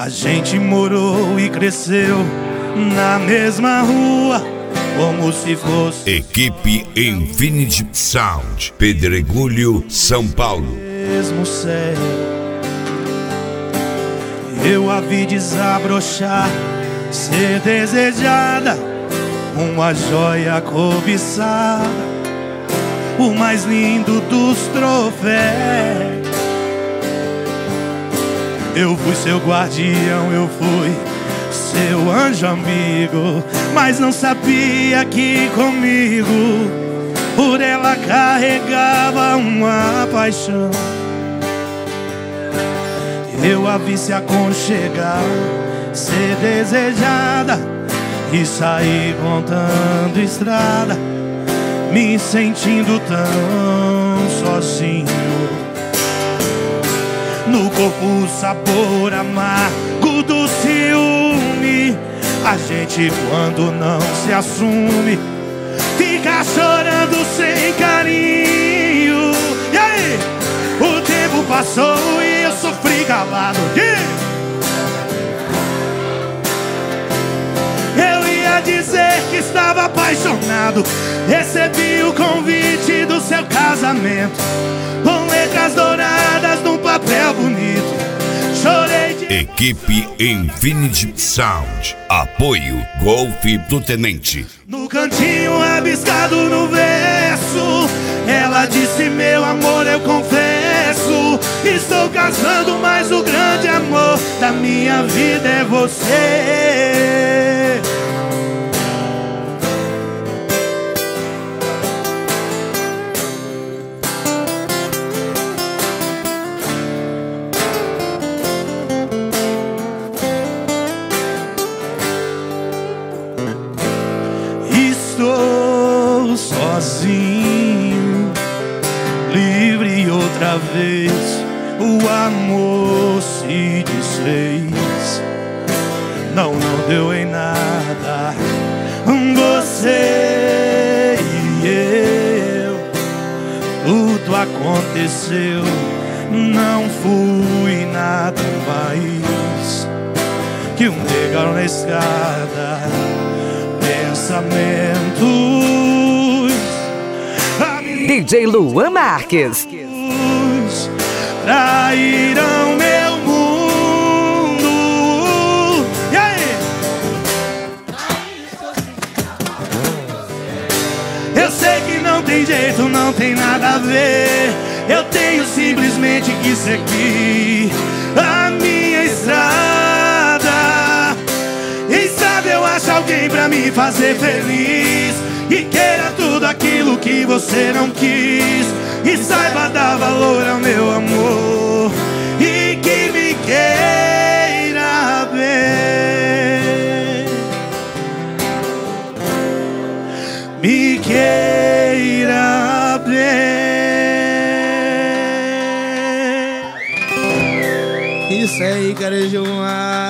gente morou e cresceu na mesma rua, como se fosse Equipe Infinity Sound, Pedregulho, São Paulo. mesmo céu. Eu a vi desabrochar, ser desejada, uma joia cobiçada, o mais lindo dos troféus. Eu fui seu guardião, eu fui seu anjo amigo, mas não sabia que comigo por ela carregava uma paixão. Eu a vi se aconchegar, ser desejada e sair contando estrada, me sentindo tão sozinho. No corpo o sabor amargo do ciúme, a gente quando não se assume fica chorando sem carinho. E aí? O tempo passou e eu sofri calado. Eu ia dizer que estava apaixonado, recebi o convite do seu casamento, com letras douradas num papel bonito. Chorei de... Equipe Infinity Sound, apoio Golfe do Tenente. No cantinho rabiscado no verso, ela disse: meu amor, eu confesso, estou casando, mas o grande amor da minha vida é você. Estou sozinho, livre outra vez, o amor se desfez. Não deu em nada, você e eu, tudo aconteceu, não fui nada mais que um degrau na escada. Pensamentos, DJ Luan Marques traíram meu mundo. E aí? Eu sei que não tem jeito, não tem nada a ver, eu tenho simplesmente que seguir a minha estrada. Quem sabe eu acho alguém pra me fazer feliz, e queira tudo aquilo que você não quis, e saiba dar valor ao meu amor, e que me queira bem, me queira bem. Isso aí, cara, Gilmar.